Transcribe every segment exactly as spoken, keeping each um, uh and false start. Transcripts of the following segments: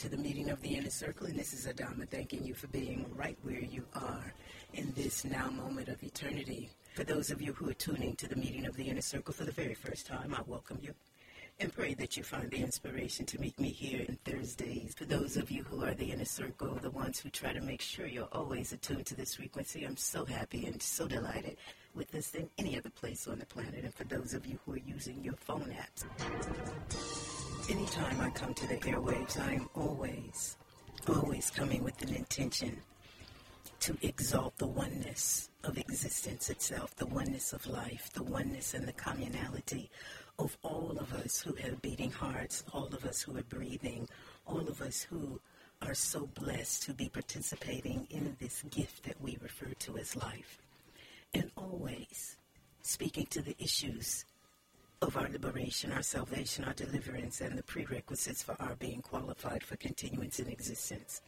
to the meeting of the Inner Circle, and this is Adama thanking you for being right where you are in this now moment of eternity. For those of you who are tuning to the meeting of the Inner Circle for the very first time, I welcome you and pray that you find the inspiration to meet me here on Thursdays. For those of you who are the Inner Circle, the ones who try to make sure you're always attuned to this frequency, I'm so happy and so delighted with this than any other place on the planet. And for those of you who are using your phone apps, anytime I come to the airwaves, I am always, always coming with an intention to exalt the oneness of existence itself, the oneness of life, the oneness and the communality of all of us who have beating hearts, all of us who are breathing, all of us who are so blessed to be participating in this gift that we refer to as life. And always speaking to the issues of our liberation, our salvation, our deliverance, and the prerequisites for our being qualified for continuance in existence.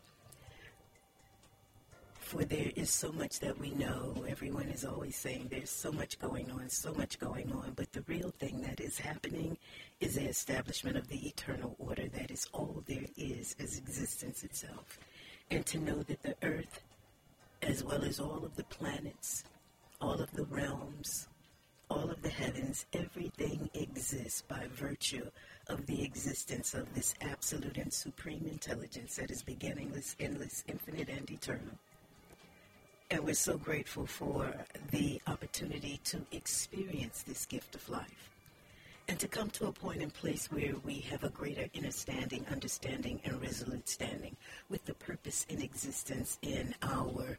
For there is so much that we know. Everyone is always saying there's so much going on, so much going on. But the real thing that is happening is the establishment of the eternal order. That is all there is, is existence itself. And to know that the earth, as well as all of the planets, all of the realms, all of the heavens, everything exists by virtue of the existence of this absolute and supreme intelligence that is beginningless, endless, infinite, and eternal. And we're so grateful for the opportunity to experience this gift of life and to come to a point and place where we have a greater understanding, understanding, and resolute standing with the purpose in existence in our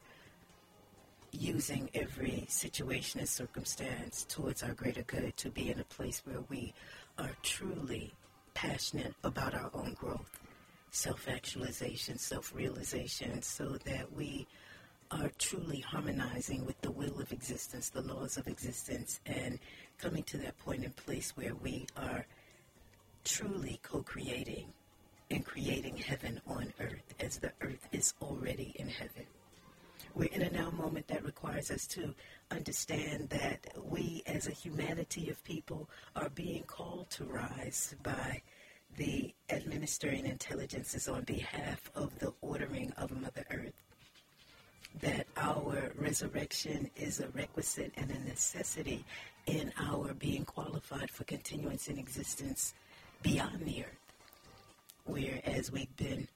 using every situation and circumstance towards our greater good, to be in a place where we are truly passionate about our own growth, self-actualization, self-realization, so that we are truly harmonizing with the will of existence, the laws of existence, and coming to that point and place where we are truly co-creating and creating heaven on earth, as the earth is already in heaven. We're in a now moment that requires us to understand that we as a humanity of people are being called to rise by the administering intelligences on behalf of the ordering of Mother Earth. That our resurrection is a requisite and a necessity in our being qualified for continuance in existence beyond the earth. Whereas we've been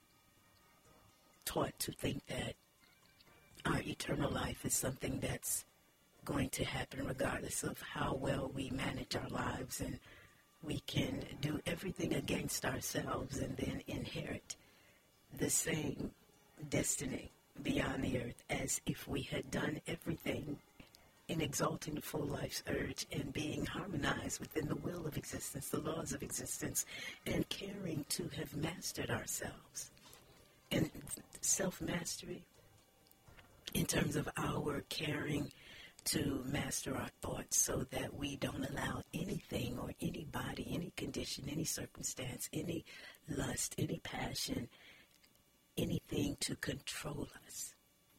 taught to think that our eternal life is something that's going to happen regardless of how well we manage our lives, and we can do everything against ourselves and then inherit the same destiny beyond the earth as if we had done everything in exalting the full life's urge and being harmonized within the will of existence, the laws of existence, and caring to have mastered ourselves. And self-mastery, in terms of our caring to master our thoughts so that we don't allow anything or anybody, any condition, any circumstance, any lust, any passion, anything to control us,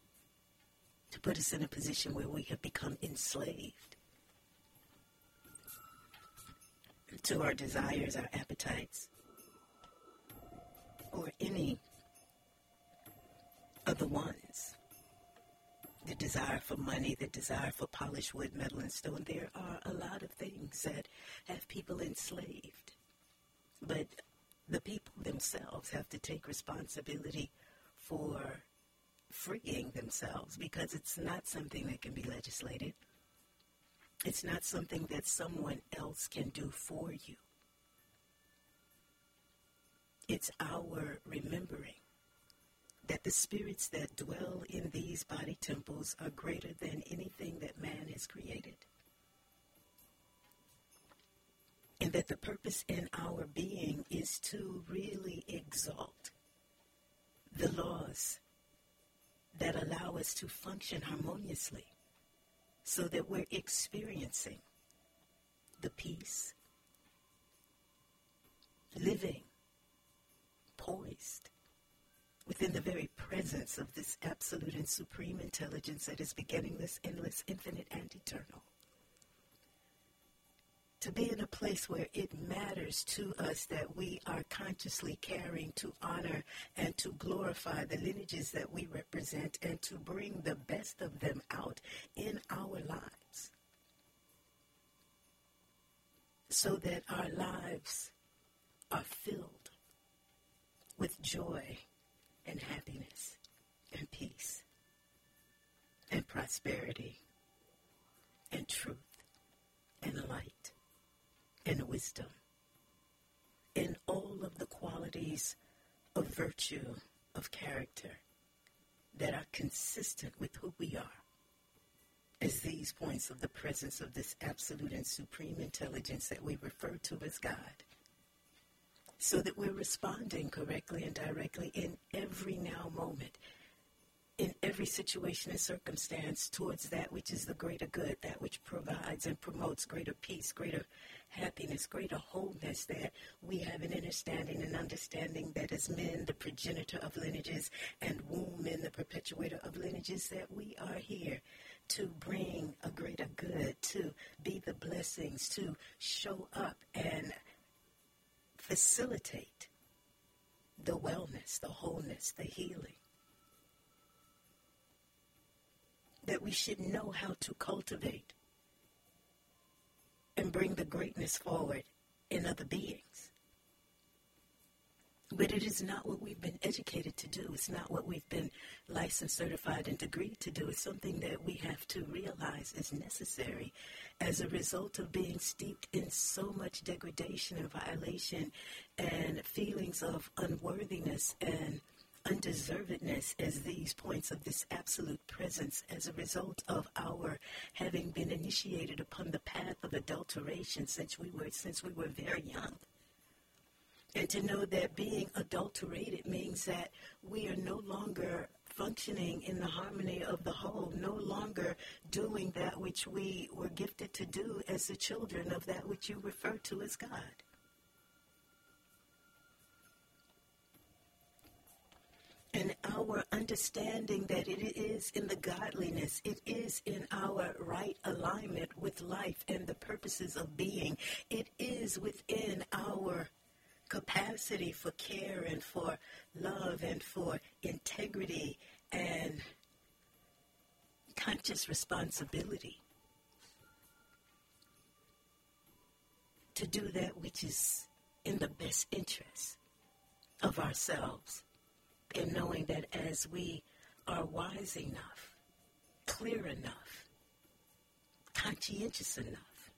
to put us in a position where we have become enslaved to our desires, our appetites, or any of the ones. The desire for money, the desire for polished wood, metal, and stone. There are a lot of things that have people enslaved. But the people themselves have to take responsibility for freeing themselves, because it's not something that can be legislated. It's not something that someone else can do for you. It's our remembering that the spirits that dwell in these body temples are greater than anything that man has created. And that the purpose in our being is to really exalt the laws that allow us to function harmoniously, so that we're experiencing the peace, living poised within the very presence of this absolute and supreme intelligence that is beginningless, endless, infinite, and eternal. to be in a place where it matters to us that we are consciously caring to honor and to glorify the lineages that we represent and to bring the best of them out in our lives so that our lives are filled with joy and happiness and peace and prosperity and truth and light and wisdom and all of the qualities of virtue, of character that are consistent with who we are as these points of the presence of this absolute and supreme intelligence that we refer to as God, so that we're responding correctly and directly in every now moment, in every situation and circumstance towards that which is the greater good, that which provides and promotes greater peace, greater happiness, greater wholeness, that we have an understanding and understanding that as men, the progenitor of lineages, and women, the perpetuator of lineages, that we are here to bring a greater good, to be the blessings, to show up and facilitate the wellness, the wholeness, the healing. That we should know how to cultivate and bring the greatness forward in other beings. But it is not what we've been educated to do. It's not what we've been licensed, certified, and degreed to do. It's something that we have to realize is necessary as a result of being steeped in so much degradation and violation and feelings of unworthiness and undeservedness as these points of this absolute presence as a result of our having been initiated upon the path of adulteration since we were since we were very young. And to know that being adulterated means that we are no longer functioning in the harmony of the whole, no longer doing that which we were gifted to do as the children of that which you refer to as God. And our understanding that it is in the godliness, it is in our right alignment with life and the purposes of being, it is within our capacity for care and for love and for integrity and conscious responsibility to do that which is in the best interest of ourselves. And knowing that as we are wise enough, clear enough, conscientious enough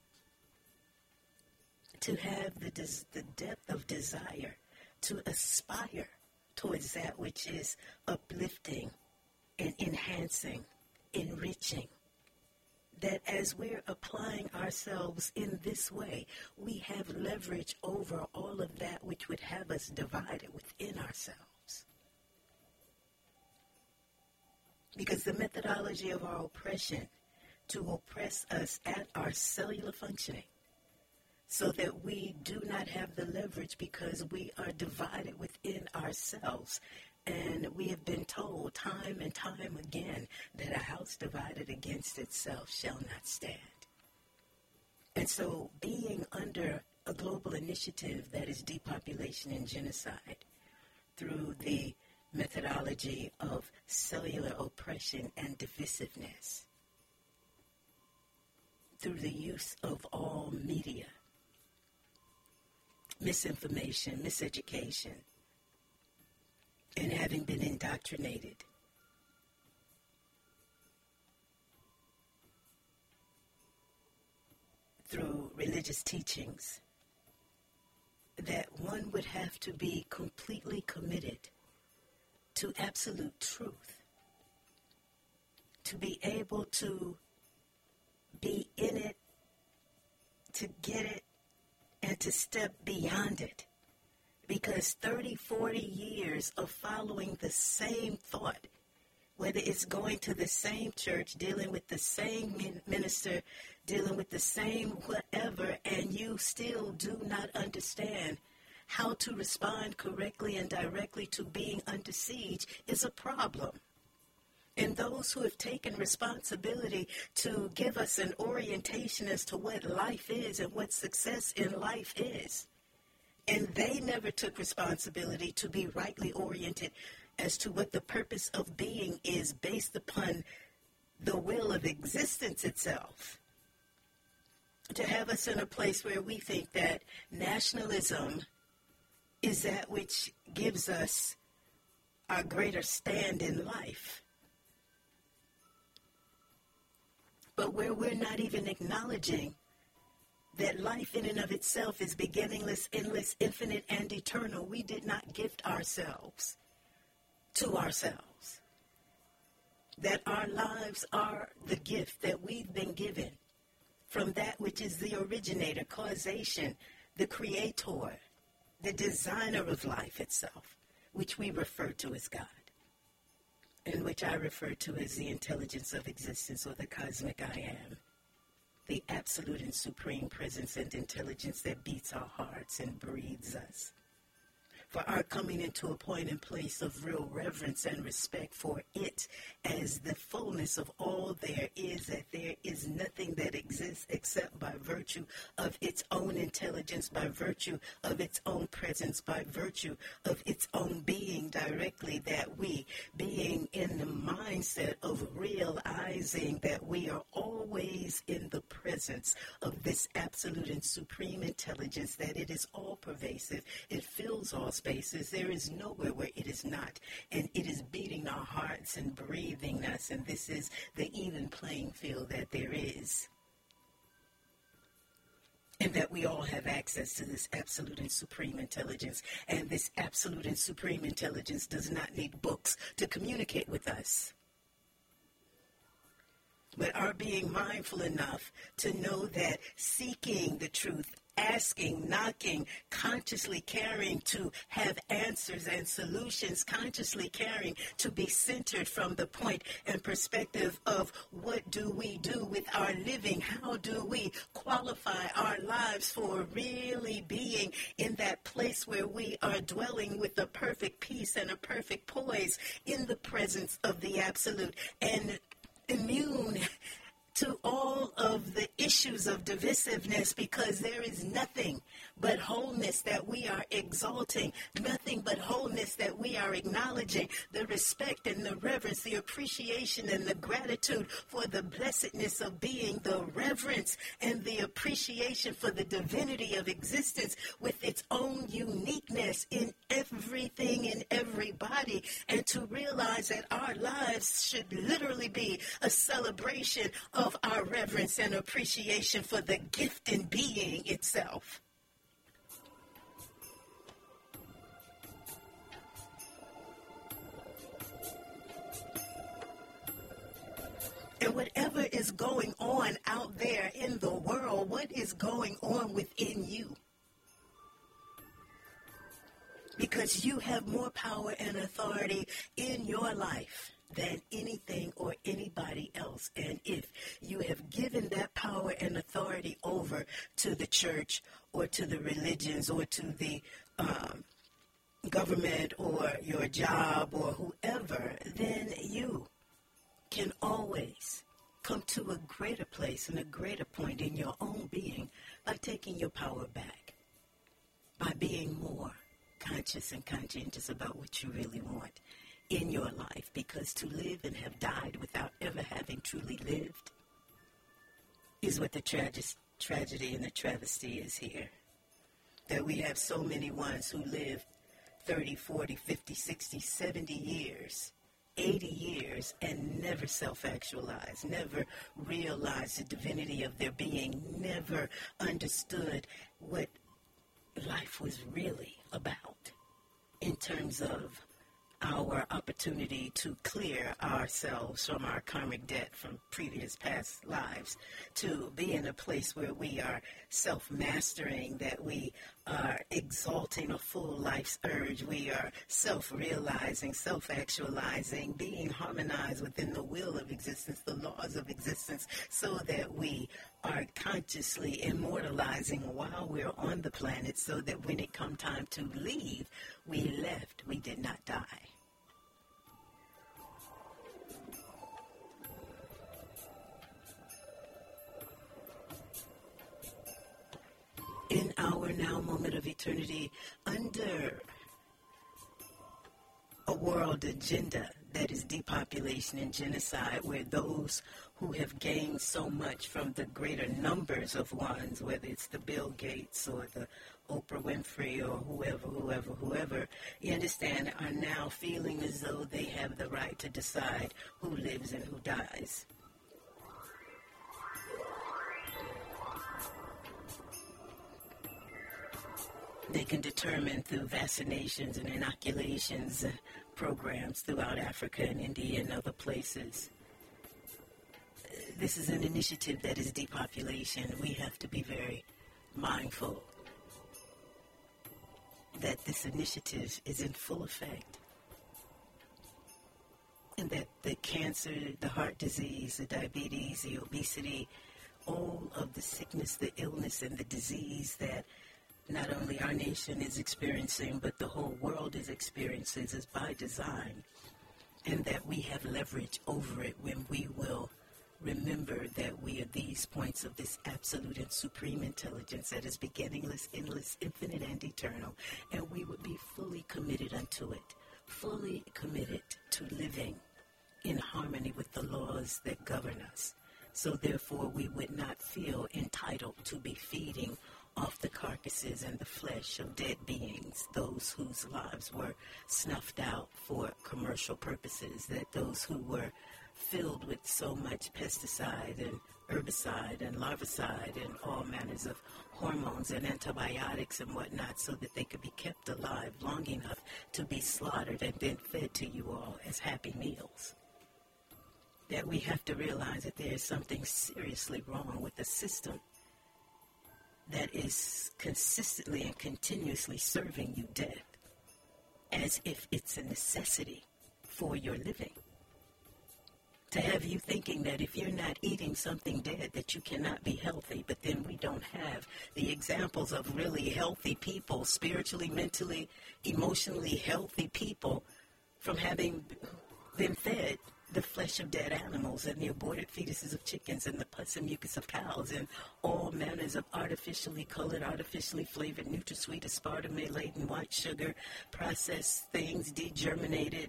to have the, des- the depth of desire to aspire towards that which is uplifting and enhancing, enriching, that as we're applying ourselves in this way, we have leverage over all of that which would have us divided within ourselves. Because the methodology of our oppression to oppress us at our cellular functioning so that we do not have the leverage because we are divided within ourselves. And we have been told time and time again that a house divided against itself shall not stand. And so being under a global initiative that is depopulation and genocide through the methodology of cellular oppression and divisiveness, through the use of all media, misinformation, miseducation, and having been indoctrinated, through religious teachings, that one would have to be completely committed to absolute truth, to be able to be in it, to get it, and to step beyond it. Because thirty, forty years of following the same thought, whether it's going to the same church, dealing with the same minister, dealing with the same whatever, and you still do not understand how to respond correctly and directly to being under siege is a problem. And those who have taken responsibility to give us an orientation as to what life is and what success in life is. And they never took responsibility to be rightly oriented as to what the purpose of being is based upon the will of existence itself. To have us in a place where we think that nationalism is that which gives us our greater stand in life. But where we're not even acknowledging that life in and of itself is beginningless, endless, infinite, and eternal. We did not gift ourselves to ourselves. That our lives are the gift that we've been given from that which is the originator, causation, the creator, the designer of life itself, which we refer to as God, and which I refer to as the intelligence of existence, or the cosmic I am. The absolute and supreme presence and intelligence that beats our hearts and breathes us. For our coming into a point and place of real reverence and respect for it as the fullness of all there is, that there is nothing that exists except by virtue of its own intelligence, by virtue of its own presence, by virtue of its own being directly, that we, being in the mindset of realizing that we are always in the presence of this absolute and supreme intelligence, that it is all pervasive, it fills all spaces. There is nowhere where it is not. And it is beating our hearts and breathing us. And this is the even playing field that there is. And that we all have access to this absolute and supreme intelligence. And this absolute and supreme intelligence does not need books to communicate with us. But our being mindful enough to know that seeking the truth, asking, knocking, consciously caring to have answers and solutions, consciously caring to be centered from the point and perspective of what do we do with our living? How do we qualify our lives for really being in that place where we are dwelling with a perfect peace and a perfect poise in the presence of the absolute, and immune to all of the issues of divisiveness, because there is nothing but wholeness that we are exalting, nothing but wholeness that we are acknowledging, the respect and the reverence, the appreciation and the gratitude for the blessedness of being, the reverence and the appreciation for the divinity of existence with its own uniqueness in everything and everybody, and to realize that our lives should literally be a celebration of our reverence and appreciation for the gift in being itself. And whatever is going on out there in the world, what is going on within you? Because you have more power and authority in your life than anything or anybody else. And if you have given that power and authority over to the church or to the religions or to the um, government or your job or whoever, then you can always come to a greater place and a greater point in your own being by taking your power back, by being more conscious and conscientious about what you really want in your life. Because to live and have died without ever having truly lived is what the trage- tragedy and the travesty is here. That we have so many ones who live thirty, forty, fifty, sixty, seventy years, eighty years, and never self-actualized, never realized the divinity of their being, never understood what life was really about in terms of our opportunity to clear ourselves from our karmic debt from previous past lives, to be in a place where we are self-mastering, that we are exalting a full life's urge, we are self-realizing, self-actualizing, being harmonized within the will of existence, the laws of existence, so that we are consciously immortalizing while we're on the planet, so that when it come time to leave, we left, we did not die. moment of eternity under a world agenda that is depopulation and genocide, where those who have gained so much from the greater numbers of ones, whether it's the Bill Gates or the Oprah Winfrey or whoever, whoever, whoever, you understand, are now feeling as though they have the right to decide who lives and who dies. They can determine through vaccinations and inoculations uh, programs throughout Africa and India and other places. Uh, this is an initiative that is depopulation. We have to be very mindful that this initiative is in full effect, and that the cancer, the heart disease, the diabetes, the obesity, all of the sickness, the illness, and the disease that not only our nation is experiencing, but the whole world is experiencing, is by design, and that we have leverage over it when we will remember that we are these points of this absolute and supreme intelligence that is beginningless, endless, infinite, and eternal, and we would be fully committed unto it, fully committed to living in harmony with the laws that govern us. So therefore, we would not feel entitled to be feeding off the carcasses and the flesh of dead beings, those whose lives were snuffed out for commercial purposes, that those who were filled with so much pesticide and herbicide and larvicide and all manners of hormones and antibiotics and whatnot, so that they could be kept alive long enough to be slaughtered and then fed to you all as happy meals. That we have to realize that there is something seriously wrong with the system that is consistently and continuously serving you death as if it's a necessity for your living. To have you thinking that if you're not eating something dead that you cannot be healthy, but then we don't have the examples of really healthy people, spiritually, mentally, emotionally healthy people, from having been fed the flesh of dead animals and the aborted fetuses of chickens and the pus and mucus of cows and all manners of artificially colored, artificially flavored, NutraSweet, aspartame-laden white sugar, processed things, degerminated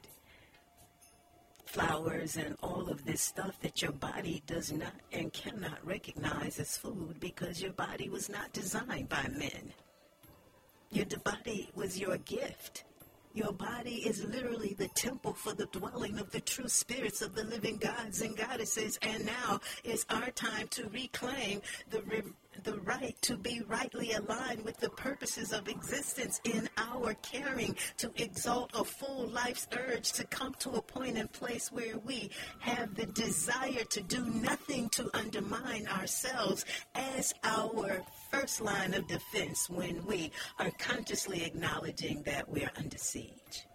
flowers, and all of this stuff that your body does not and cannot recognize as food, because your body was not designed by men. Your body was your gift. Your body is literally the temple for the dwelling of the true spirits of the living gods and goddesses. And now is our time to reclaim the re- the right to be rightly aligned with the purposes of existence in our caring, to exalt a full life's urge, to come to a point and place where we have the desire to do nothing to undermine ourselves as our first line of defense when we are consciously acknowledging that we are under siege.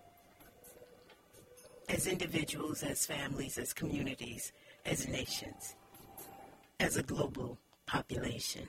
As individuals, as families, as communities, as nations, as a global population.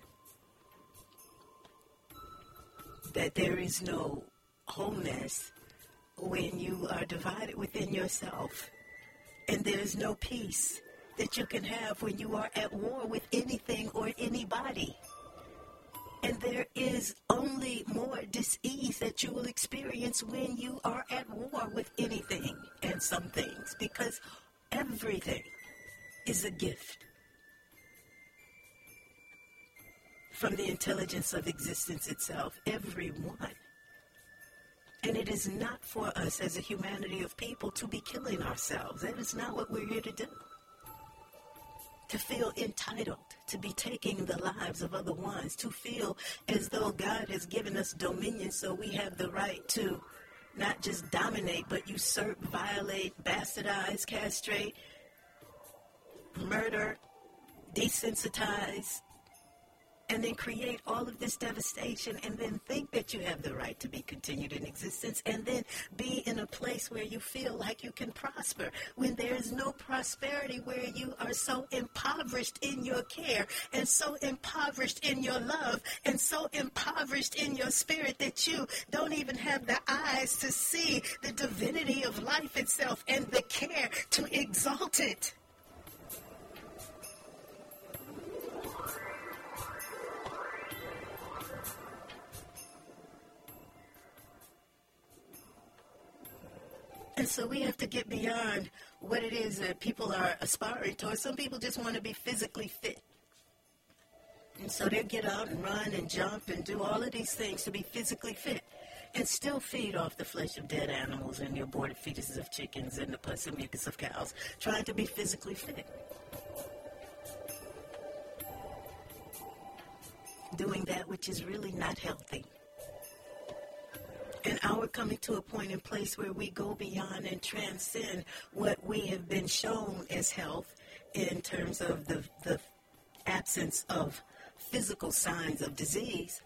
That there is no wholeness when you are divided within yourself. And there is no peace that you can have when you are at war with anything or anybody. And there is only more dis-ease that you will experience when you are at war with anything and some things, because everything is a gift from the intelligence of existence itself, everyone. And it is not for us as a humanity of people to be killing ourselves. That is not what we're here to do. To feel entitled, to be taking the lives of other ones, to feel as though God has given us dominion, so we have the right to not just dominate, but usurp, violate, bastardize, castrate, murder, desensitize, and then create all of this devastation, and then think that you have the right to be continued in existence, and then be in a place where you feel like you can prosper, when there is no prosperity, where you are so impoverished in your care, and so impoverished in your love, and so impoverished in your spirit that you don't even have the eyes to see the divinity of life itself and the care to exalt it. And so we have to get beyond what it is that people are aspiring towards. Some people just want to be physically fit. And so they get out and run and jump and do all of these things to be physically fit and still feed off the flesh of dead animals and the aborted fetuses of chickens and the pus and mucus of cows, trying to be physically fit. Doing that which is really not healthy. And our coming to a point in place where we go beyond and transcend what we have been shown as health in terms of the, the absence of physical signs of disease,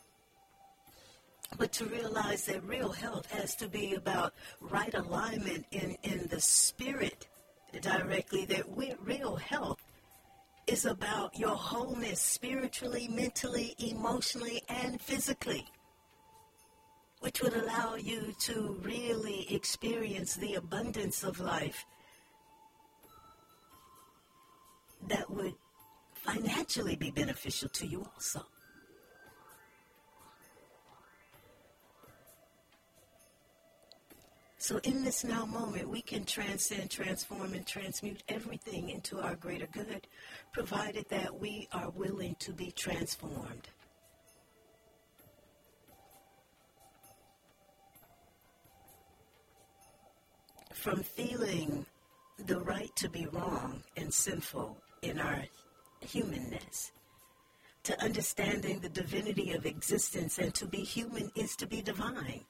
but to realize that real health has to be about right alignment in, in the spirit directly, that we, real health is about your wholeness spiritually, mentally, emotionally, and physically, which would allow you to really experience the abundance of life that would financially be beneficial to you also. So in this now moment, we can transcend, transform, and transmute everything into our greater good, provided that we are willing to be transformed. From feeling the right to be wrong and sinful in our humanness, to understanding the divinity of existence, and to be human is to be divine.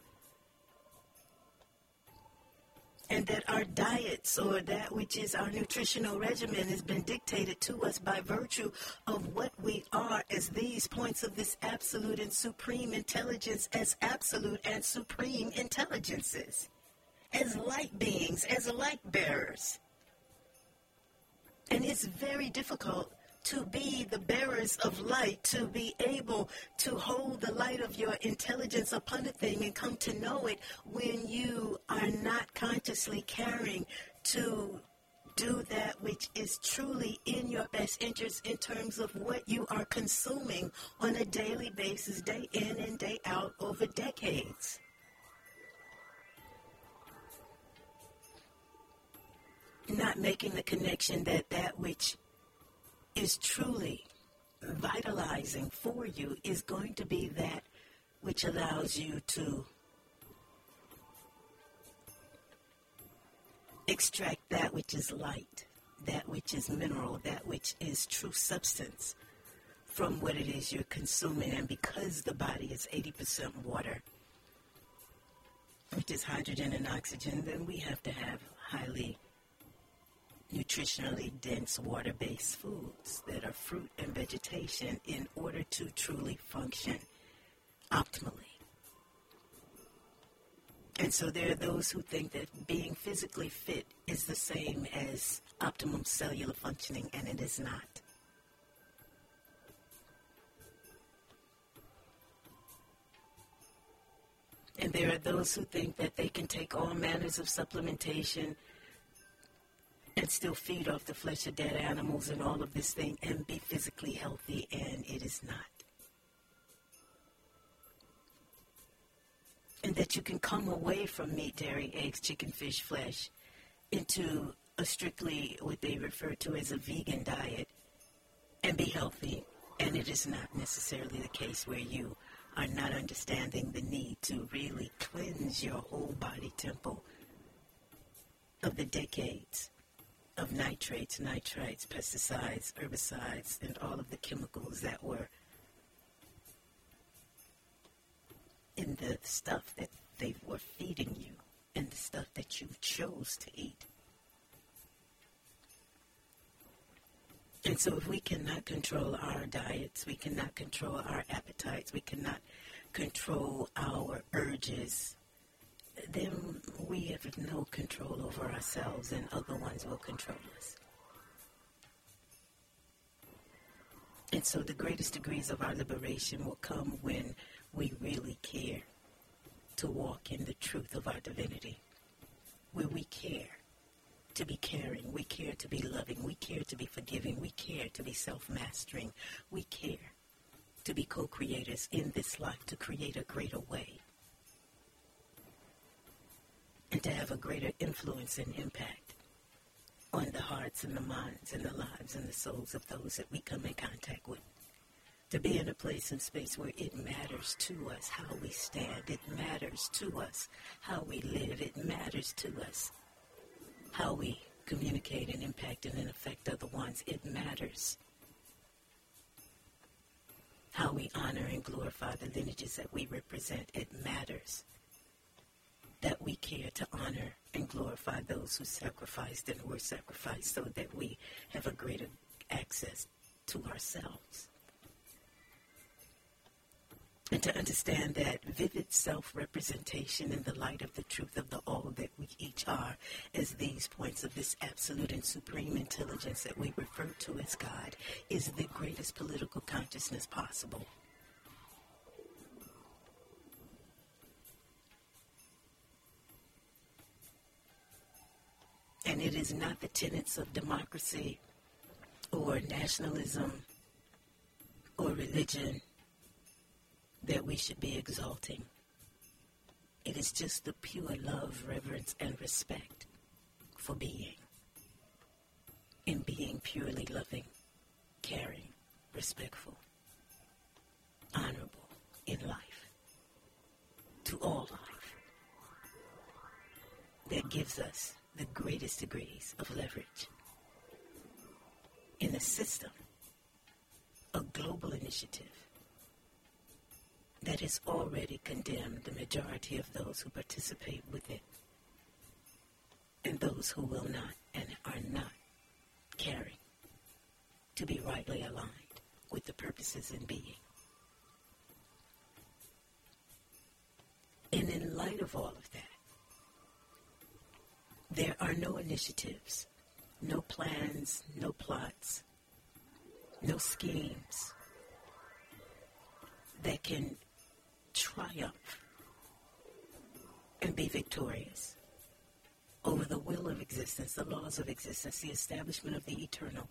And that our diets, or that which is our nutritional regimen, has been dictated to us by virtue of what we are as these points of this absolute and supreme intelligence, as absolute and supreme intelligences, as light beings, as light bearers. And it's very difficult to be the bearers of light, to be able to hold the light of your intelligence upon a thing and come to know it when you are not consciously caring to do that which is truly in your best interest in terms of what you are consuming on a daily basis, day in and day out, over decades. Not making the connection that that which is truly vitalizing for you is going to be that which allows you to extract that which is light, that which is mineral, that which is true substance from what it is you're consuming. And because the body is eighty percent water, which is hydrogen and oxygen, then we have to have highly nutritionally dense water-based foods that are fruit and vegetation in order to truly function optimally. And so there are those who think that being physically fit is the same as optimum cellular functioning, and it is not. And there are those who think that they can take all manners of supplementation and still feed off the flesh of dead animals and all of this thing and be physically healthy, and it is not. And that you can come away from meat, dairy, eggs, chicken, fish, flesh into a strictly what they refer to as a vegan diet and be healthy, and it is not necessarily the case where you are not understanding the need to really cleanse your whole body temple of the decades of nitrates, nitrites, pesticides, herbicides, and all of the chemicals that were in the stuff that they were feeding you and the stuff that you chose to eat. And so if we cannot control our diets, we cannot control our appetites, we cannot control our urges, then we have no control over ourselves, and other ones will control us. And so the greatest degrees of our liberation will come when we really care to walk in the truth of our divinity, where we care to be caring, we care to be loving, we care to be forgiving, we care to be self-mastering, we care to be co-creators in this life to create a greater way. and to have a greater influence and impact on the hearts and the minds and the lives and the souls of those that we come in contact with. To be in a place and space where it matters to us how we stand. It matters to us how we live. It matters to us how we communicate and impact and affect other ones. It matters how we honor and glorify the lineages that we represent. It matters that we care to honor and glorify those who sacrificed and were sacrificed so that we have a greater access to ourselves. And to understand that vivid self-representation in the light of the truth of the all that we each are as these points of this absolute and supreme intelligence that we refer to as God is the greatest political consciousness possible. And it is not the tenets of democracy or nationalism or religion that we should be exalting. It is just the pure love, reverence, and respect for being. In being purely loving, caring, respectful, honorable in life, to all life, that gives us the greatest degrees of leverage in a system, a global initiative that has already condemned the majority of those who participate with it and those who will not and are not caring to be rightly aligned with the purposes in being. And in light of all of that, there are no initiatives, no plans, no plots, no schemes that can triumph and be victorious over the will of existence, the laws of existence, the establishment of the eternal,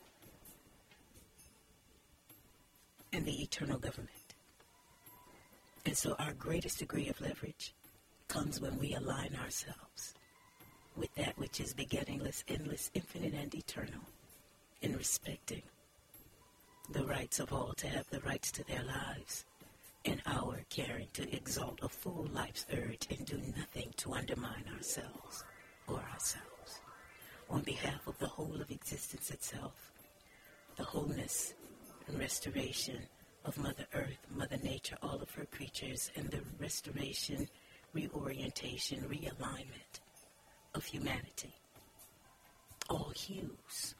and the eternal government. And so our greatest degree of leverage comes when we align ourselves with that which is beginningless, endless, infinite, and eternal, in respecting the rights of all to have the rights to their lives, and our caring to exalt a full life's urge and do nothing to undermine ourselves or ourselves. On behalf of the whole of existence itself, the wholeness and restoration of Mother Earth, Mother Nature, all of her creatures, and the restoration, reorientation, realignment of humanity, all hues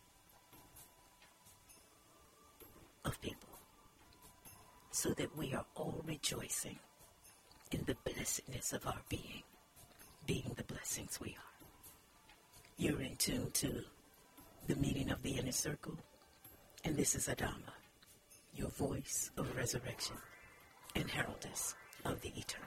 of people, so that we are all rejoicing in the blessedness of our being, being the blessings we are. You're in tune to the meeting of the inner circle, and this is Adama, your voice of resurrection and heraldess of the eternal.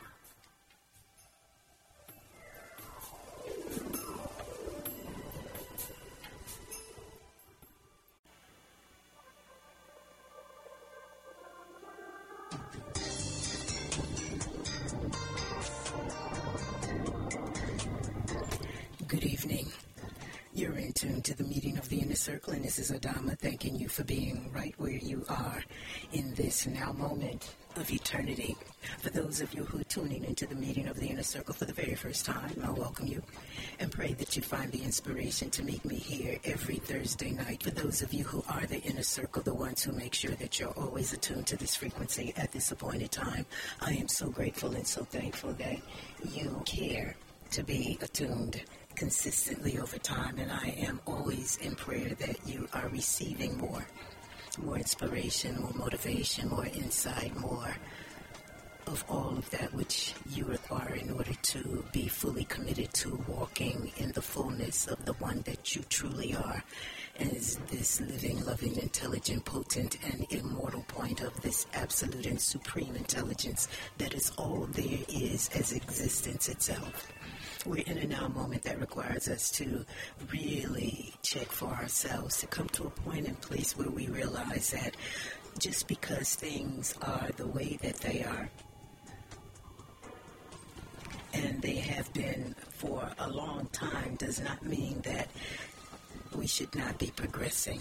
Good evening. You're in tune to the meeting of the inner circle, and this is Adama thanking you for being right where you are in this now moment of eternity. For those of you who are tuning into the meeting of the inner circle for the very first time, I welcome you and pray that you find the inspiration to meet me here every Thursday night. For those of you who are the inner circle, the ones who make sure that you're always attuned to this frequency at this appointed time, I am so grateful and so thankful that you care to be attuned consistently over time, and I am always in prayer that you are receiving more, more inspiration, more motivation, more insight, more of all of that which you require in order to be fully committed to walking in the fullness of the one that you truly are, as this living, loving, intelligent, potent, and immortal point of this absolute and supreme intelligence that is all there is as existence itself. We're in a now moment that requires us to really check for ourselves, to come to a point and place where we realize that just because things are the way that they are, and they have been for a long time, does not mean that we should not be progressing.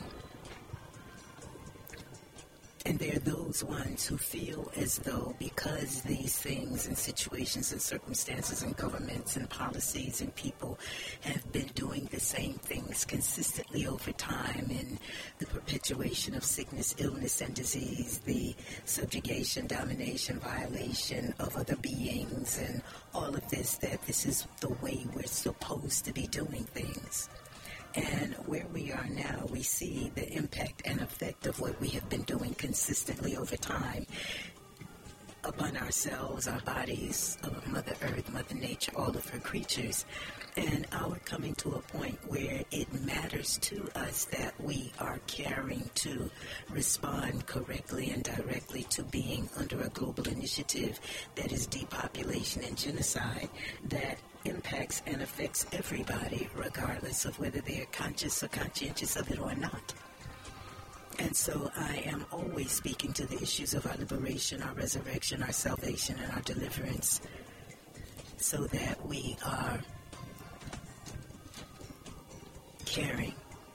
And there are those ones who feel as though because these things and situations and circumstances and governments and policies and people have been doing the same things consistently over time, and the perpetuation of sickness, illness, and disease, the subjugation, domination, violation of other beings, and all of this, that this is the way we're supposed to be doing things. And where we are now, we see the impact and effect of what we have been doing consistently over time upon ourselves, our bodies, uh, Mother Earth, Mother Nature, all of her creatures. And our coming to a point where it matters to us that we are caring to respond correctly and directly to being under a global initiative that is depopulation and genocide, that impacts and affects everybody, regardless of whether they are conscious or conscientious of it or not. And so I am always speaking to the issues of our liberation, our resurrection, our salvation, and our deliverance, so that we are caring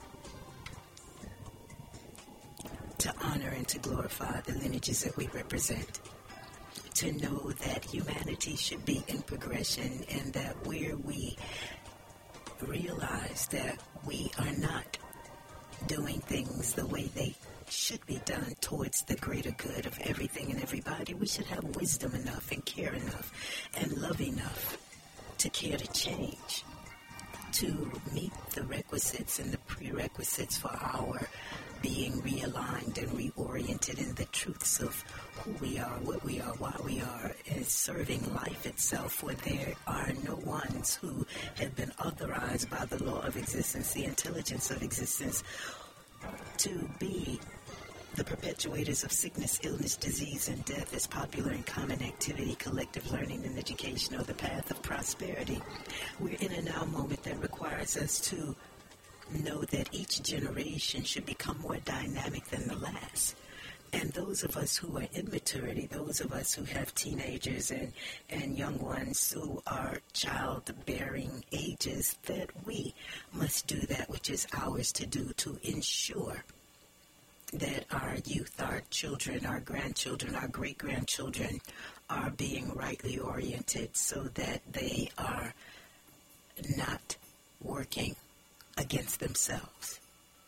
to honor and to glorify the lineages that we represent, to know that humanity should be in progression, and that where we realize that we are not doing things the way they should be done towards the greater good of everything and everybody, we should have wisdom enough and care enough and love enough to care to change, to meet the requisites and the prerequisites for our being realigned and reoriented in the truths of who we are, what we are, why we are, and serving life itself, where there are no ones who have been authorized by the law of existence, the intelligence of existence, to be the perpetuators of sickness, illness, disease, and death as popular and common activity, collective learning, and education, or the path of prosperity. We're in a now moment that requires us to know that each generation should become more dynamic than the last. And those of us who are in maturity, those of us who have teenagers and, and young ones who are childbearing ages, that we must do that which is ours to do to ensure that our youth, our children, our grandchildren, our great-grandchildren are being rightly oriented, so that they are not working against themselves.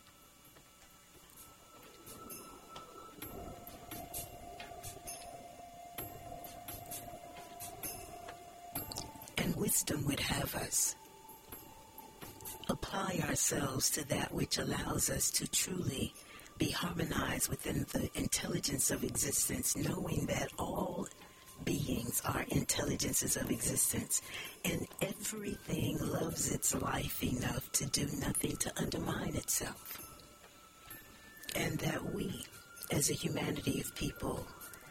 And wisdom would have us apply ourselves to that which allows us to truly be harmonized within the intelligence of existence, knowing that all beings are intelligences of existence, and everything loves its life enough to do nothing to undermine itself. And that we, as a humanity of people,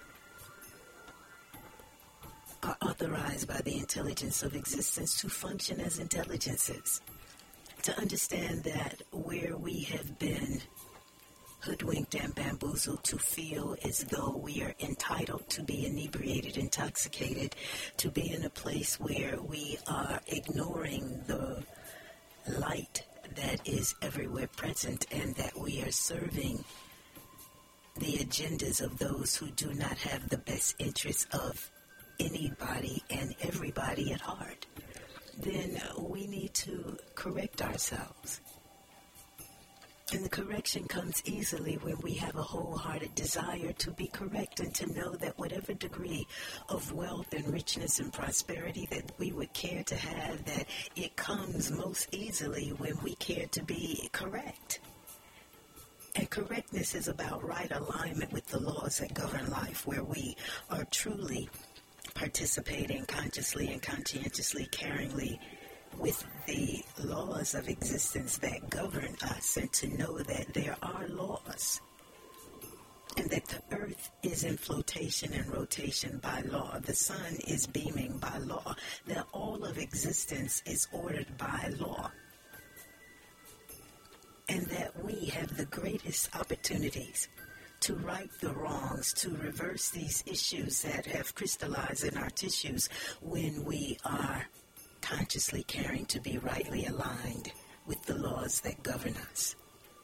are authorized by the intelligence of existence to function as intelligences, to understand that where we have been hoodwinked and bamboozled to feel as though we are entitled to be inebriated, intoxicated, to be in a place where we are ignoring the light that is everywhere present, and that we are serving the agendas of those who do not have the best interests of anybody and everybody at heart, then we need to correct ourselves. And the correction comes easily when we have a wholehearted desire to be correct, and to know that whatever degree of wealth and richness and prosperity that we would care to have, that it comes most easily when we care to be correct. And correctness is about right alignment with the laws that govern life, where we are truly participating consciously and conscientiously, caringly, with the laws of existence that govern us, and to know that there are laws, and that the earth is in flotation and rotation by law, the sun is beaming by law, that all of existence is ordered by law, and that we have the greatest opportunities to right the wrongs, to reverse these issues that have crystallized in our tissues when we are consciously caring to be rightly aligned with the laws that govern us.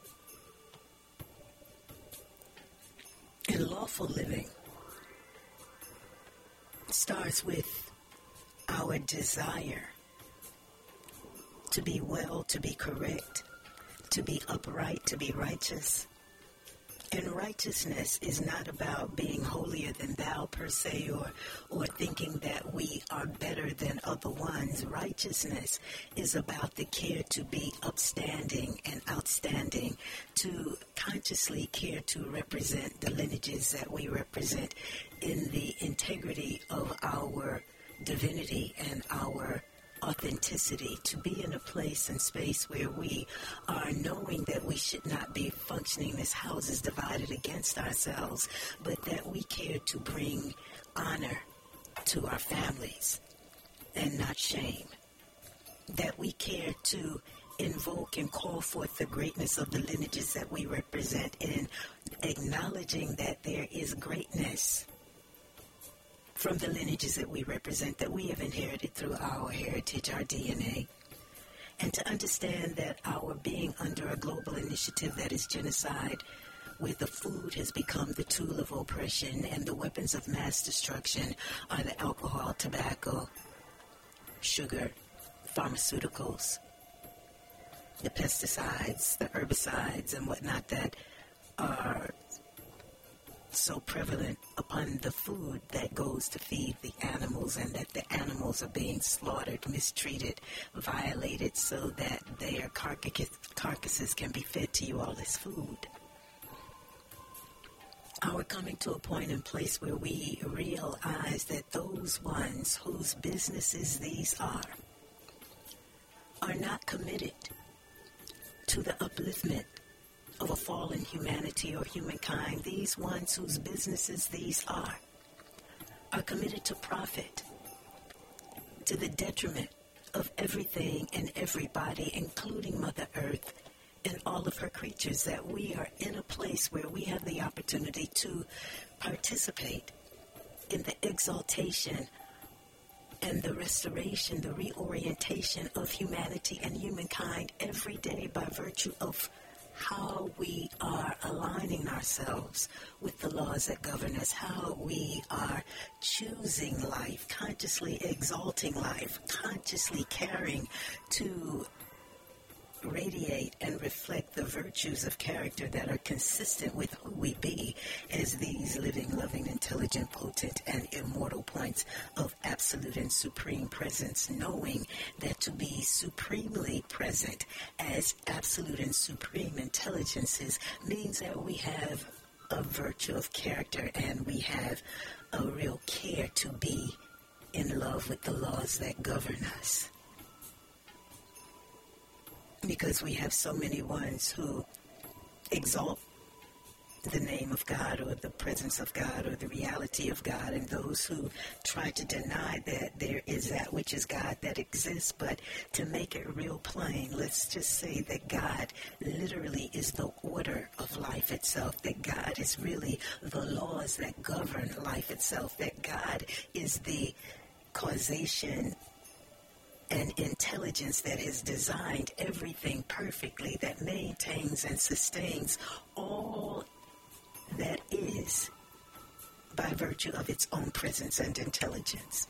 And lawful living starts with our desire to be well, to be correct, to be upright, to be righteous. And righteousness is not about being holier than thou per se, or, or thinking that we are better than other ones. Righteousness is about the care to be upstanding and outstanding, to consciously care to represent the lineages that we represent in the integrity of our divinity and our authenticity, to be in a place and space where we are knowing that we should not be functioning as houses divided against ourselves, but that we care to bring honor to our families and not shame, that we care to invoke and call forth the greatness of the lineages that we represent, in acknowledging that there is greatness from the lineages that we represent, that we have inherited through our heritage, our D N A. And to understand that our being under a global initiative that is genocide, where the food has become the tool of oppression and the weapons of mass destruction are the alcohol, tobacco, sugar, pharmaceuticals, the pesticides, the herbicides, and whatnot that are so prevalent upon the food that goes to feed the animals, and that the animals are being slaughtered, mistreated, violated, so that their carcass, carcasses can be fed to you all as food. Are we coming to a point and place where we realize that those ones whose businesses these are, are not committed to the upliftment of a fallen humanity or humankind? These ones whose businesses these are, are committed to profit, to the detriment of everything and everybody, including Mother Earth and all of her creatures, that we are in a place where we have the opportunity to participate in the exaltation and the restoration, the reorientation of humanity and humankind every day by virtue of how we are aligning ourselves with the laws that govern us, how we are choosing life, consciously exalting life, consciously caring to radiate and reflect the virtues of character that are consistent with who we be as these living, loving, intelligent, potent, and immortal points of absolute and supreme presence, knowing that to be supremely present as absolute and supreme intelligences means that we have a virtue of character and we have a real care to be in love with the laws that govern us. Because we have so many ones who exalt the name of God or the presence of God or the reality of God, and those who try to deny that there is that which is God that exists. But to make it real plain, let's just say that God literally is the order of life itself, that God is really the laws that govern life itself, that God is the causation and intelligence that has designed everything perfectly, that maintains and sustains all that is by virtue of its own presence and intelligence.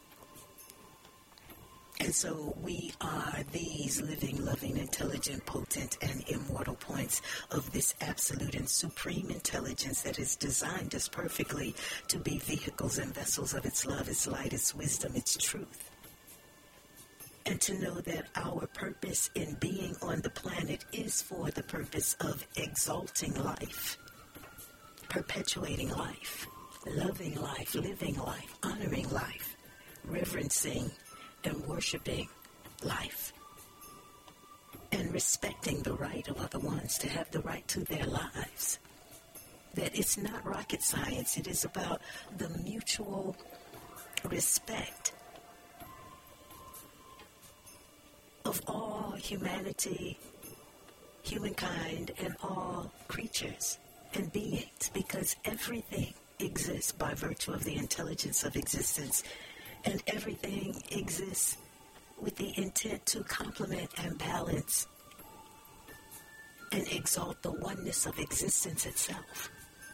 And so we are these living, loving, intelligent, potent, and immortal points of this absolute and supreme intelligence that has designed us perfectly to be vehicles and vessels of its love, its light, its wisdom, its truth. And to know that our purpose in being on the planet is for the purpose of exalting life, perpetuating life, loving life, living life, honoring life, reverencing and worshiping life, and respecting the right of other ones to have the right to their lives. That it's not rocket science. It is about the mutual respect of all humanity, humankind, and all creatures. and beings, because everything exists by virtue of the intelligence of existence, and everything exists with the intent to complement and balance and exalt the oneness of existence itself.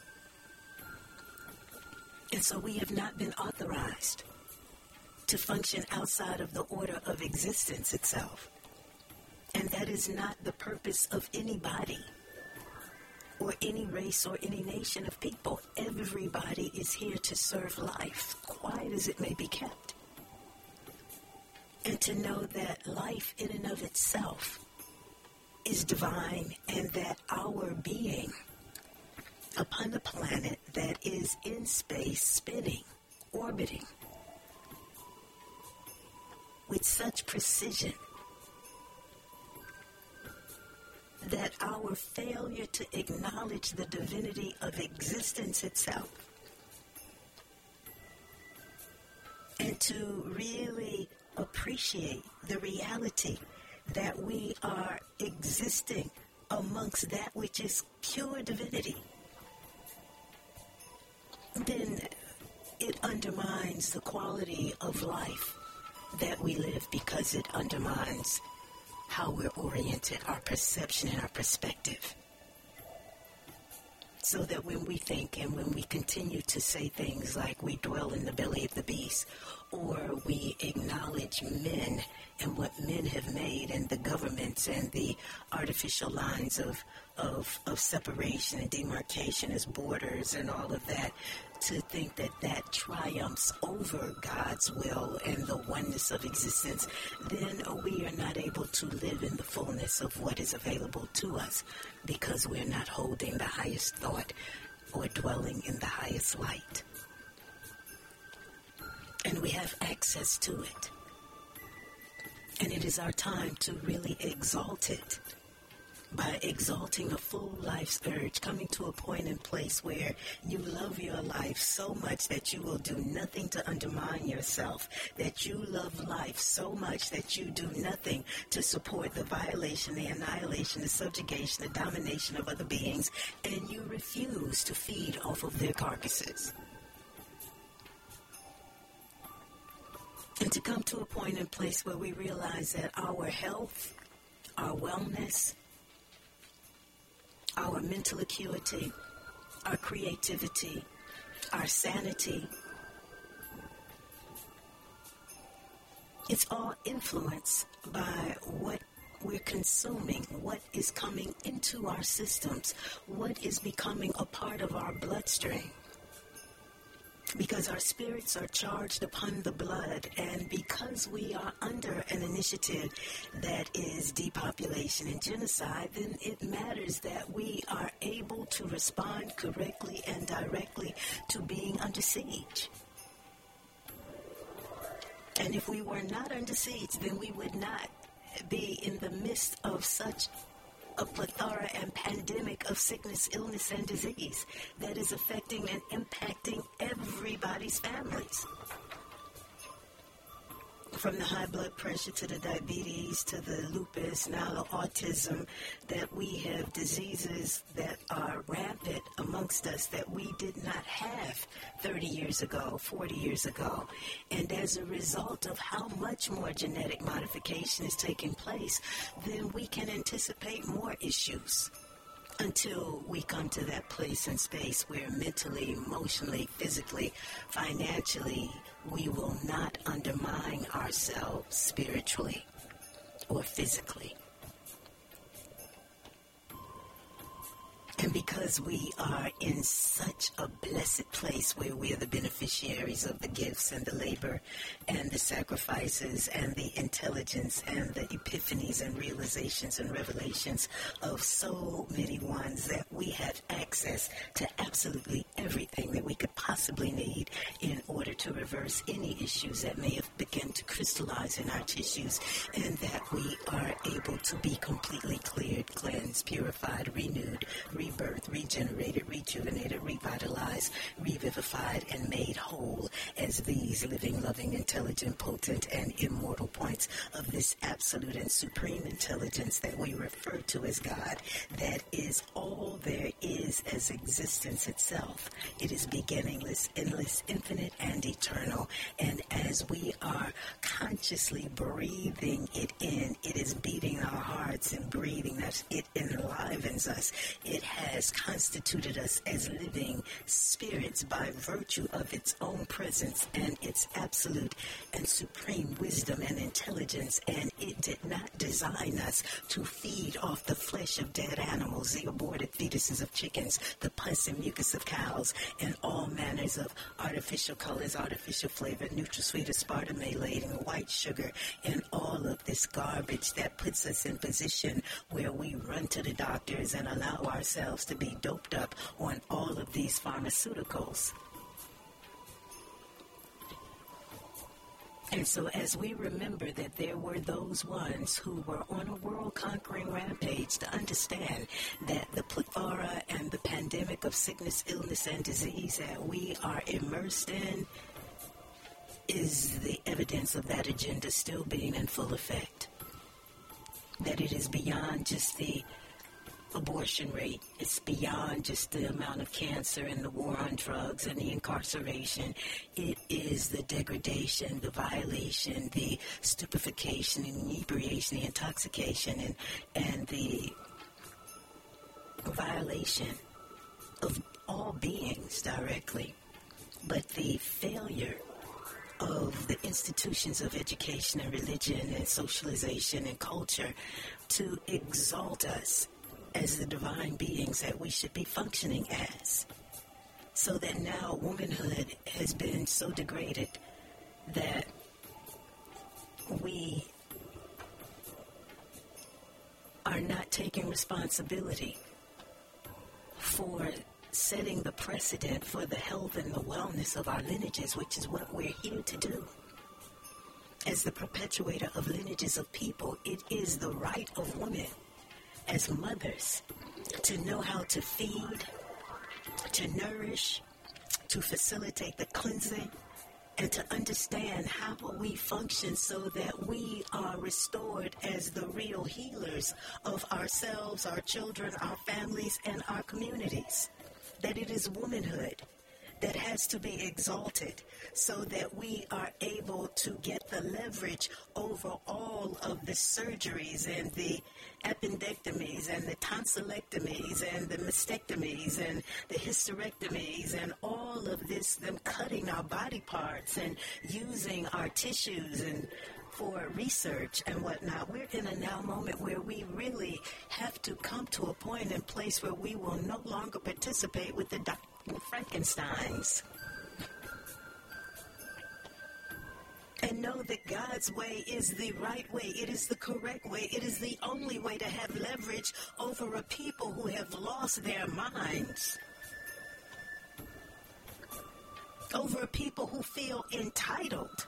And so we have not been authorized to function outside of the order of existence itself. And that is not the purpose of anybody or any race or any nation of people. Everybody is here to serve life, quiet as it may be kept. And to know that life in and of itself is divine, and that our being upon the planet that is in space, spinning, orbiting, with such precision that our failure to acknowledge the divinity of existence itself and to really appreciate the reality that we are existing amongst that which is pure divinity, then it undermines the quality of life that we live, because it undermines how we're oriented, our perception and our perspective. So that when we think and when we continue to say things like we dwell in the belly of the beast, or we acknowledge men and what men have made, and the governments and the artificial lines of, of, of separation and demarcation as borders and all of that, to think that that triumphs over God's will and the oneness of existence, then we are not able to live in the fullness of what is available to us, because we're not holding the highest thought or dwelling in the highest light. And we have access to it. And it is our time to really exalt it by exalting a full life's urge, coming to a point and place where you love your life so much that you will do nothing to undermine yourself, that you love life so much that you do nothing to support the violation, the annihilation, the subjugation, the domination of other beings, and you refuse to feed off of their carcasses. And to come to a point and place where we realize that our health, our wellness, our mental acuity, our creativity, our sanity, it's all influenced by what we're consuming, what is coming into our systems, what is becoming a part of our bloodstream. Because our spirits are charged upon the blood, and because we are under an initiative that is depopulation and genocide, then it matters that we are able to respond correctly and directly to being under siege. And if we were not under siege, then we would not be in the midst of such a plethora and pandemic of sickness, illness, and disease that is affecting and impacting everybody's families. From the high blood pressure to the diabetes to the lupus, now the autism, that we have diseases that are rampant amongst us that we did not have thirty years ago, forty years ago. And as a result of how much more genetic modification is taking place, then we can anticipate more issues until we come to that place and space where mentally, emotionally, physically, financially, we will not undermine ourselves spiritually or physically. And because we are in such a blessed place where we are the beneficiaries of the gifts and the labor and the sacrifices and the intelligence and the epiphanies and realizations and revelations of so many ones, that we have access to absolutely everything that we could possibly need in order to reverse any issues that may have begun to crystallize in our tissues, and that we are able to be completely cleared, cleansed, purified, renewed, rebirth, rebirth, regenerated, rejuvenated, revitalized, revivified, and made whole as these living, loving, intelligent, potent, and immortal points of this absolute and supreme intelligence that we refer to as God, that is all there is as existence itself. It is beginningless, endless, infinite, and eternal. And as we are consciously breathing it in, it is beating our hearts and breathing us. It enlivens us. It has constituted us as living spirits by virtue of its own presence and its absolute and supreme wisdom and intelligence. And it did not design us to feed off the flesh of dead animals, the aborted fetuses of chickens, the pus and mucus of cows, and all manners of artificial colors, artificial flavor, NutraSweet, aspartame laden, white sugar, and all of this garbage that puts us in position where we run to the doctors and allow ourselves to be doped up on all of these pharmaceuticals. And so as we remember that there were those ones who were on a world-conquering rampage to understand that the plethora and the pandemic of sickness, illness, and disease that we are immersed in is the evidence of that agenda still being in full effect. That it is beyond just the abortion rate. It's beyond just the amount of cancer and the war on drugs and the incarceration. It is the degradation, the violation, the stupefaction, the inebriation, the intoxication, and, and the violation of all beings directly. But the failure of the institutions of education and religion and socialization and culture to exalt us as the divine beings that we should be functioning as. So that now womanhood has been so degraded that we are not taking responsibility for setting the precedent for the health and the wellness of our lineages, which is what we're here to do. As the perpetuator of lineages of people, it is the right of women as mothers to know how to feed, to nourish, to facilitate the cleansing, and to understand how we function so that we are restored as the real healers of ourselves, our children, our families, and our communities. That it is womanhood that has to be exalted so that we are able to get the leverage over all of the surgeries and the appendectomies and the tonsillectomies and the mastectomies and the hysterectomies and all of this, them cutting our body parts and using our tissues and for research and whatnot. We're in a now moment where we really have to come to a point and place where we will no longer participate with the Doctor Frankensteins. And know that God's way is the right way. It is the correct way. It is the only way to have leverage over a people who have lost their minds. Over a people who feel entitled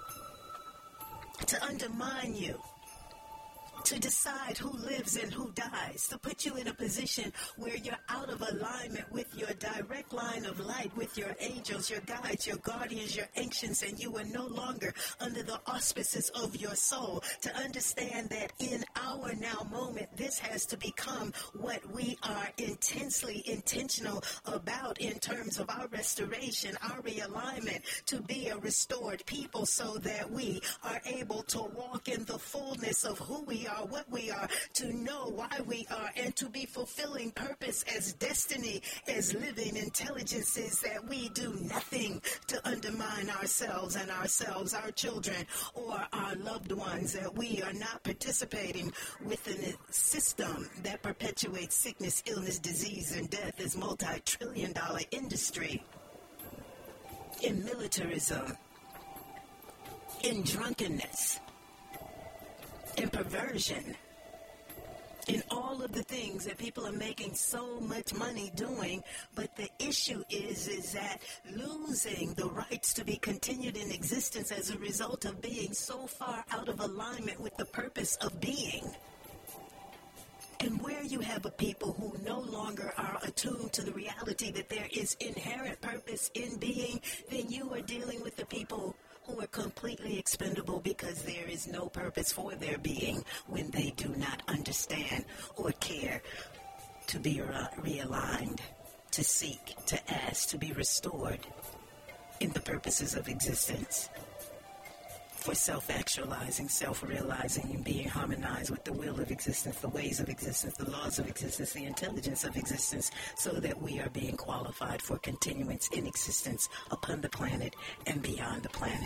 to undermine you, to decide who lives and who dies, to put you in a position where you're out of alignment with your direct line of light, with your angels, your guides, your guardians, your ancients, and you are no longer under the auspices of your soul. To understand that in our now moment, this has to become what we are intensely intentional about in terms of our restoration, our realignment, to be a restored people so that we are able to walk in the fullness of who we are, what we are, to know why we are, and to be fulfilling purpose as destiny, as living intelligences, that we do nothing to undermine ourselves and ourselves, our children, or our loved ones, that we are not participating within a system that perpetuates sickness, illness, disease, and death as multi-trillion dollar industry, in militarism, in drunkenness, in perversion, in all of the things that people are making so much money doing. But the issue is, is that losing the rights to be continued in existence as a result of being so far out of alignment with the purpose of being And where you have a people who no longer are attuned to the reality that there is inherent purpose in being, then you are dealing with the people who are completely expendable because there is no purpose for their being when they do not understand or care to be re- realigned, to seek, to ask, to be restored in the purposes of existence. For self-actualizing, self-realizing, and being harmonized with the will of existence, the ways of existence, the laws of existence, the intelligence of existence, so that we are being qualified for continuance in existence upon the planet and beyond the planet.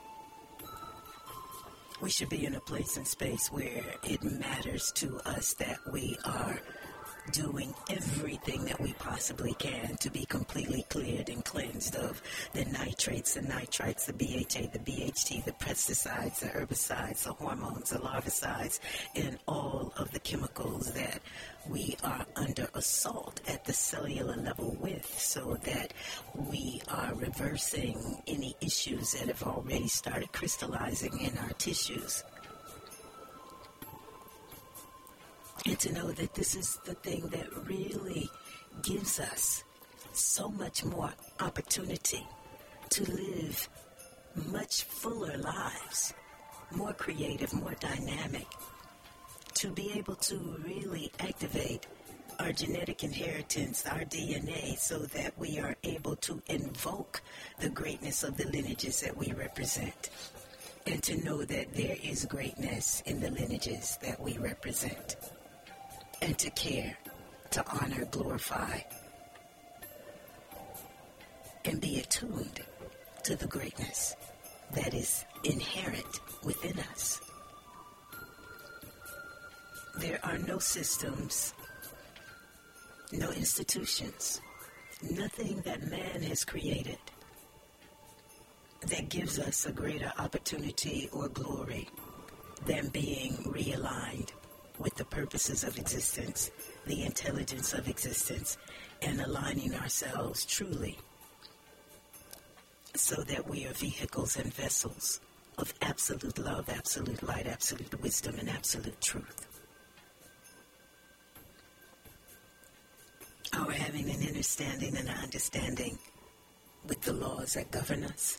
We should be in a place and space where it matters to us that we are doing everything that we possibly can to be completely cleared and cleansed of the nitrates, the nitrites, the B H A, the B H T, the pesticides, the herbicides, the hormones, the larvicides, and all of the chemicals that we are under assault at the cellular level with, so that we are reversing any issues that have already started crystallizing in our tissues. And to know that this is the thing that really gives us so much more opportunity to live much fuller lives, more creative, more dynamic, to be able to really activate our genetic inheritance, our D N A, so that we are able to invoke the greatness of the lineages that we represent. And to know that there is greatness in the lineages that we represent. And to care, to honor, glorify, and be attuned to the greatness that is inherent within us. There are no systems, no institutions, nothing that man has created that gives us a greater opportunity or glory than being realigned with the purposes of existence, the intelligence of existence, and aligning ourselves truly so that we are vehicles and vessels of absolute love, absolute light, absolute wisdom, and absolute truth. Our having an understanding and an understanding with the laws that govern us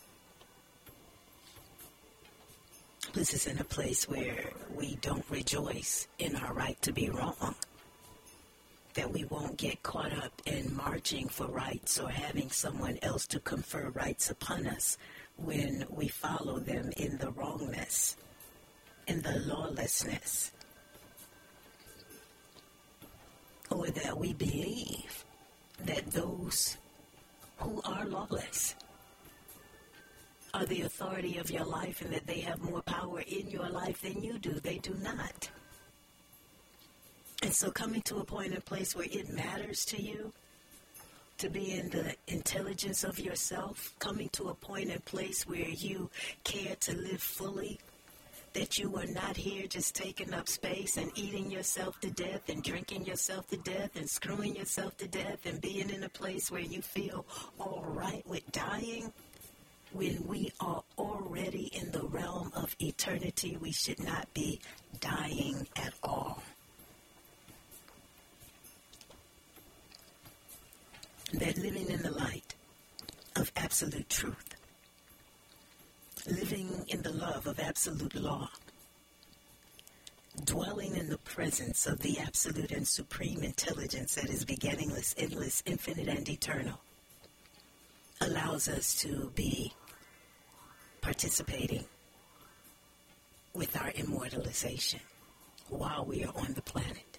puts us in a place where we don't rejoice in our right to be wrong, that we won't get caught up in marching for rights or having someone else to confer rights upon us when we follow them in the wrongness, in the lawlessness, or that we believe that those who are lawless are the authority of your life and that they have more power in your life than you do. They do not. And so coming to a point and place where it matters to you to be in the intelligence of yourself, coming to a point and place where you care to live fully, that you are not here just taking up space and eating yourself to death and drinking yourself to death and screwing yourself to death and being in a place where you feel all right with dying. When we are already in the realm of eternity, we should not be dying at all. That living in the light of absolute truth, living in the love of absolute law, dwelling in the presence of the absolute and supreme intelligence that is beginningless, endless, infinite, and eternal, allows us to be participating with our immortalization while we are on the planet.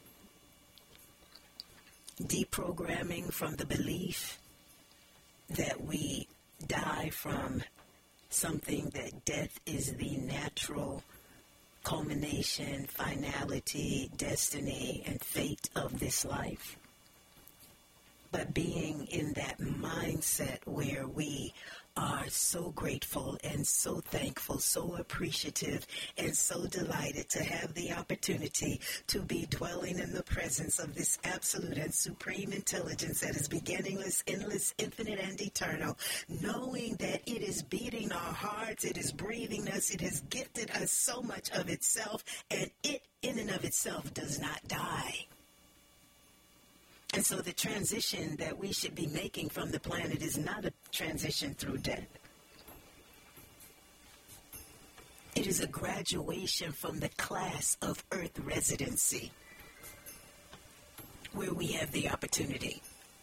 Deprogramming from the belief that we die from something, that death is the natural culmination, finality, destiny, and fate of this life. but being in that mindset where we are so grateful and so thankful, so appreciative, and so delighted to have the opportunity to be dwelling in the presence of this absolute and supreme intelligence that is beginningless, endless, infinite, and eternal, knowing that it is beating our hearts, it is breathing us, it has gifted us so much of itself, and it in and of itself does not die. And so the transition that we should be making from the planet is not a transition through death. It is a graduation from the class of earth residency, where we have the opportunity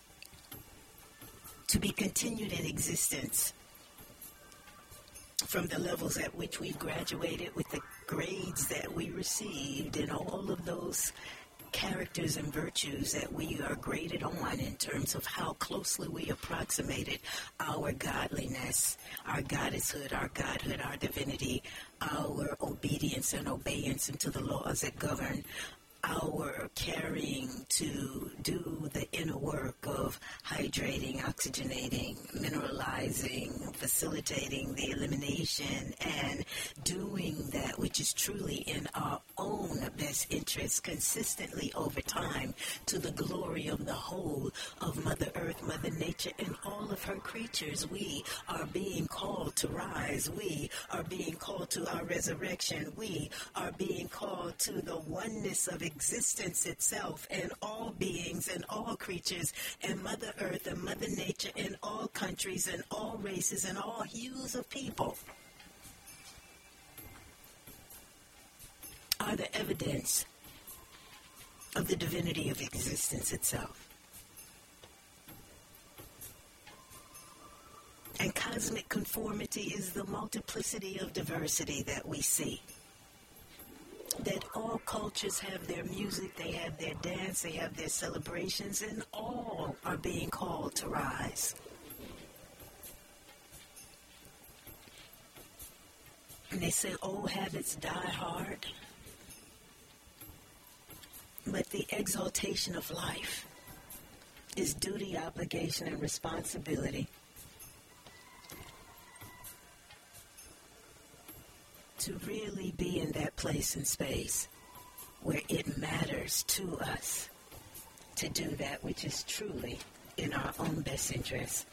to be continued in existence from the levels at which we've graduated, with the grades that we received, and all of those characters and virtues that we are graded on in terms of how closely we approximated our godliness, our goddesshood, our godhood, our divinity, our obedience and obeyance into the laws that govern our carrying to do the inner work of hydrating, oxygenating, mineralizing, facilitating the elimination, and doing that which is truly in our own best interest consistently over time to the glory of the whole of Mother Earth, Mother Nature, and all of her creatures. We are being called to rise. We are being called to our resurrection. We are being called to the oneness of existence itself, and all beings and all creatures, and Mother Earth and Mother Nature, and all countries and all races and all hues of people are the evidence of the divinity of existence itself. And cosmic conformity is the multiplicity of diversity that we see. That all cultures have their music, they have their dance, they have their celebrations, and all are being called to rise. And they say old habits die hard, but the exaltation of life is duty, obligation, and responsibility to really be in that place and space where it matters to us to do that which is truly in our own best interest,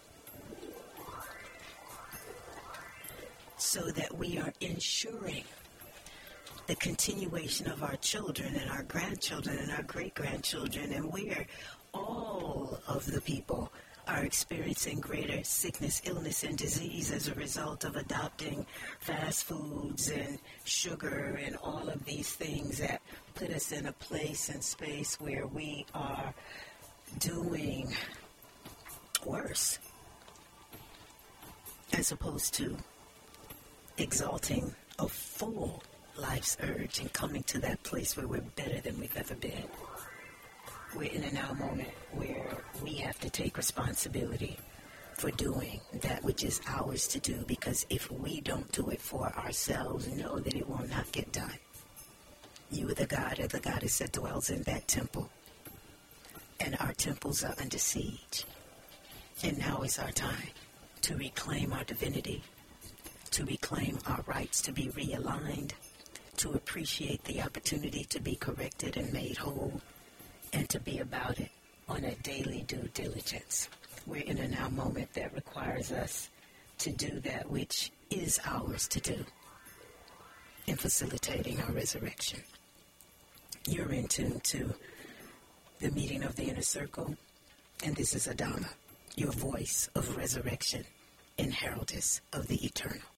so that we are ensuring the continuation of our children and our grandchildren and our great-grandchildren, and where all of the people are experiencing greater sickness, illness, and disease as a result of adopting fast foods and sugar and all of these things that put us in a place and space where we are doing worse, as opposed to exalting a full life's urge and coming to that place where we're better than we've ever been. We're in a now moment where we have to take responsibility for doing that which is ours to do, because if we don't do it for ourselves, know that it will not get done. You are the God or the goddess that dwells in that temple, and our temples are under siege. And now is our time to reclaim our divinity, to reclaim our rights to be realigned, to appreciate the opportunity to be corrected and made whole, and to be about it on a daily due diligence. We're in a now moment that requires us to do that which is ours to do in facilitating our resurrection. You're in tune to the meeting of the inner circle, and this is Adama, your voice of resurrection and heraldess of the eternal.